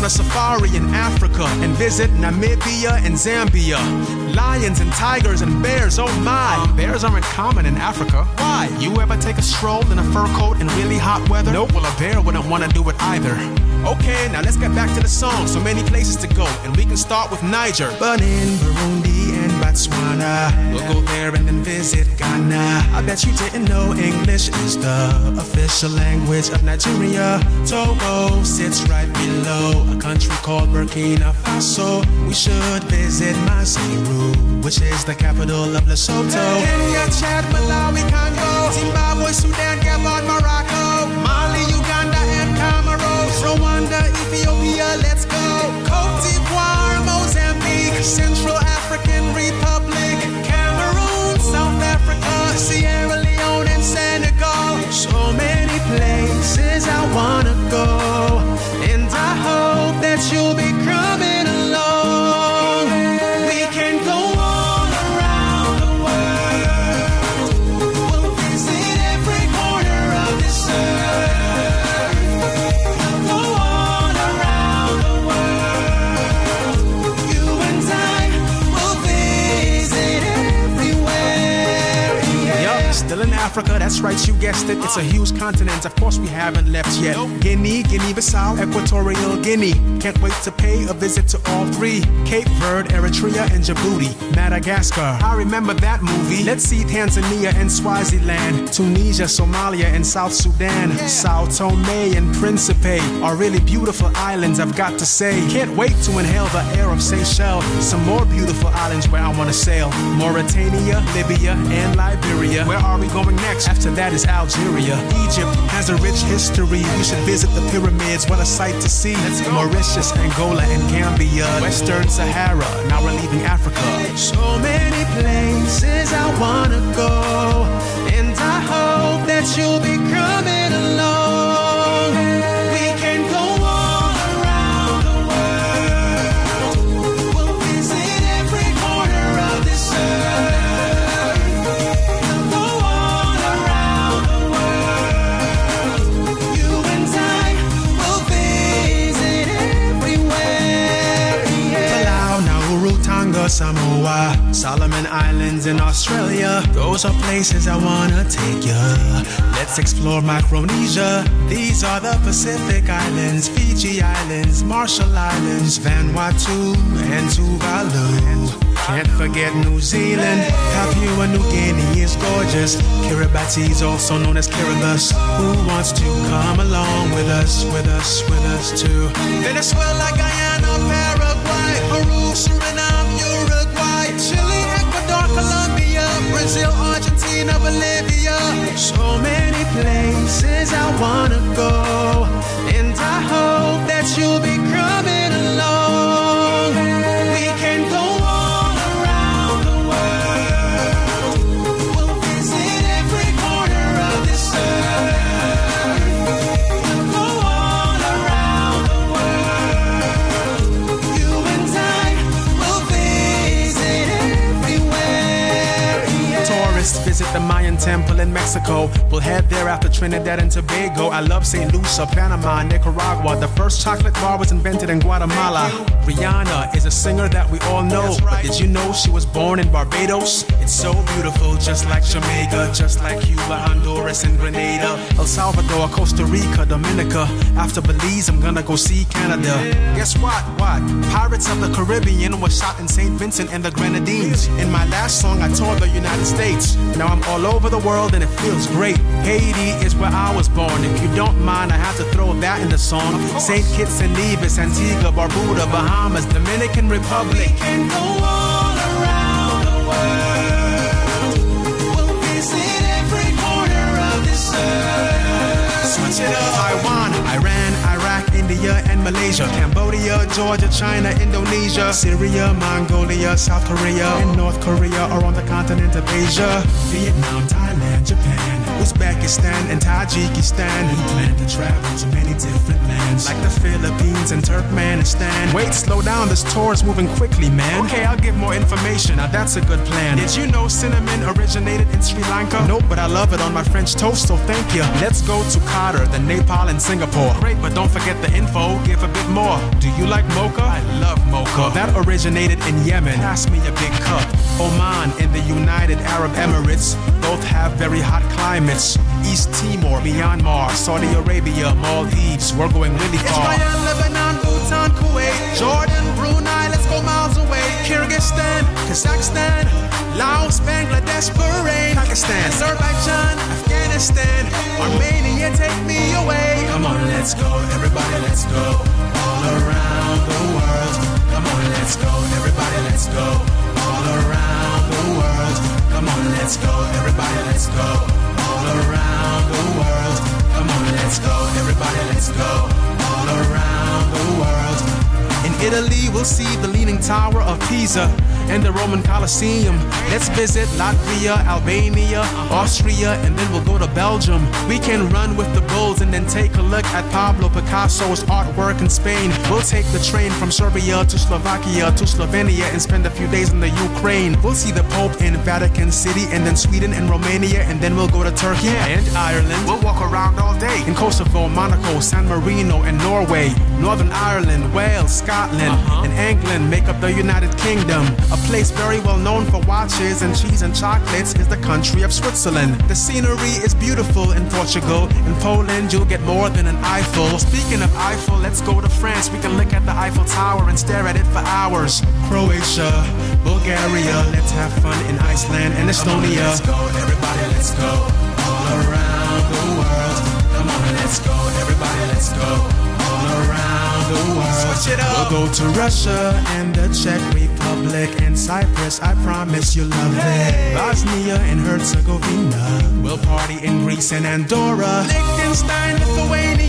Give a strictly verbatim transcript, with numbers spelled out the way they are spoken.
a safari in Africa and visit Namibia and Zambia. Lions and tigers and bears, oh my. Bears aren't common in Africa. Why? You ever take a stroll in a fur coat in really hot weather? Nope, well a bear wouldn't want to do it either. Okay, now let's get back to the song. So many places to go, and we can start with Niger. Benin, Burundi, and Botswana. We'll go there and then visit Ghana. I bet you didn't know English is the official language of Nigeria. Togo sits right below a country called Burkina Faso. We should visit Maseru, which is the capital of Lesotho. Kenya, Chad, Malawi, Congo, Zimbabwe, Sudan, Gabon, Morocco, Mali, Uganda, and Cameroon, Rwanda, Ethiopia, let's go. Cote d'Ivoire, Mozambique, Central African Republic, Cameroon, South Africa, Sierra Leone, and Senegal. So many places I wanna go, and I hope that you'll be coming along. We can go all around the world. We'll visit every corner of this earth. We'll go all around the world. You and I will visit everywhere. Yeah. Yup, still in Africa, that's right, you guessed it. It's a huge continent, of course we haven't left yet. Guinea, Guinea-Bissau, Equatorial Guinea. Can't wait to pay a visit to all three. Cape Verde, Eritrea, and Djibouti. Madagascar, I remember that movie. Let's see Tanzania and Swaziland. Tunisia, Somalia, and South Sudan. Yeah. Sao Tome and Principe are really beautiful islands, I've got to say. Can't wait to inhale the air of Seychelles. Some more beautiful islands where I want to sail. Mauritania, Libya, and Liberia. Where are we going next? After that is Algeria. Egypt has a rich history. We should visit the pyramids, what a sight to see. Mauritius, Angola, and Gambia. Western Sahara, now we're leaving Africa. So many places I wanna go, and I hope that you'll be coming along. We can go all around the world. We'll visit every corner of this earth. Samoa, Solomon Islands in Australia. Those are places I wanna take ya. Let's explore Micronesia. These are the Pacific Islands, Fiji Islands, Marshall Islands, Vanuatu, and Tuvalu. Can't forget New Zealand. Papua New Guinea is gorgeous. Kiribati is also known as Kiribati. Who wants to come along with us, with us, with us too? Venezuela, Guyana, Paraguay, Peru, Suriname, Uruguay, Chile, Ecuador, Colombia, Brazil, Argentina, Bolivia. So many places I wanna go, and I hope that you'll be coming along. We can go all around the world. We'll visit every corner of this earth. We'll go all around the world. You and I will visit everywhere. Yeah. Tourists visit the Mayan temple in Mexico. We'll head there after Trinidad and Tobago. I love Saint Lucia, Panama, Nicaragua. The first chocolate bar was invented in Guatemala. Rihanna is a singer that we all know, right. But did you know she was born in Barbados? It's so beautiful, just like Jamaica, just like Cuba, Honduras, and Grenada. El Salvador, Costa Rica, Dominica. After Belize, I'm gonna go see Canada. Yeah. Guess what? What? Pirates of the Caribbean was shot in Saint Vincent and the Grenadines. In my last song, I toured the United States. Now I'm all over the world and it feels great. Haiti is where I was born. If you don't mind, I have to throw that in the song. Saint Kitts and Nevis, Antigua, Barbuda, Bahamas, Dominican Republic. We can go all around the world. We'll visit every corner of this earth. Switch it up. Taiwan, Iran, Iraq, India, and Malaysia. Cambodia, Georgia, China, Indonesia. Syria, Mongolia, South Korea, and North Korea are on the continent of Asia. Vietnam, Thailand, Japan, Uzbekistan and Tajikistan. We plan to travel to many different lands, like the Philippines and Turkmenistan. Wait, slow down, this tour is moving quickly, man. Okay, I'll give more information, now that's a good plan. Did you know cinnamon originated in Sri Lanka? Nope, but I love it on my French toast, so thank you. Let's go to Qatar, then Nepal and Singapore. Great, but don't forget the info, give a bit more. Do you like mocha? I love mocha. That originated in Yemen. Pass me a big cup. Oman and the United Arab Emirates both have very hot climates. East Timor, Myanmar, Saudi Arabia, Maldives, we're going really far. Israel, Lebanon, Bhutan, Kuwait, Jordan, Brunei, let's go miles away. Kyrgyzstan, Kazakhstan, Laos, Bangladesh, Bahrain, Pakistan, Azerbaijan, Afghanistan, Armenia, take me away. Come on, let's go, everybody, let's go. All around the world. Come on, let's go, everybody, let's go. All around the world. Come on, let's go, everybody, let's go. All around the world. Come on, let's go, everybody, let's go. All around the world. In Italy, we'll see the Leaning Tower of Pisa and the Roman Colosseum. Let's visit Latvia, Albania, Austria, and then we'll go to Belgium. We can run with the bulls and then take a look at Pablo Picasso's artwork in Spain. We'll take the train from Serbia to Slovakia to Slovenia and spend a few days in the Ukraine. We'll see the Pope in Vatican City and then Sweden and Romania, and then we'll go to Turkey and Ireland. We'll walk around all day in Kosovo, Monaco, San Marino, and Norway. Northern Ireland, Wales, Scotland, uh-huh. and England make up the United Kingdom. A place very well known for watches and cheese and chocolates is the country of Switzerland. The scenery is beautiful in Portugal. In Poland, you'll get more than an Eiffel. Speaking of Eiffel, let's go to France. We can look at the Eiffel Tower and stare at it for hours. Croatia, Bulgaria, let's have fun in Iceland and Estonia. Let's go, everybody, let's go. All around the world. Come on, let's go, everybody, let's go. All around the world. Switch it up. We'll go to Russia and the Czech Republic and Cyprus. I promise you'll love it. Bosnia and Herzegovina. We'll party in Greece and Andorra. Liechtenstein, Lithuania.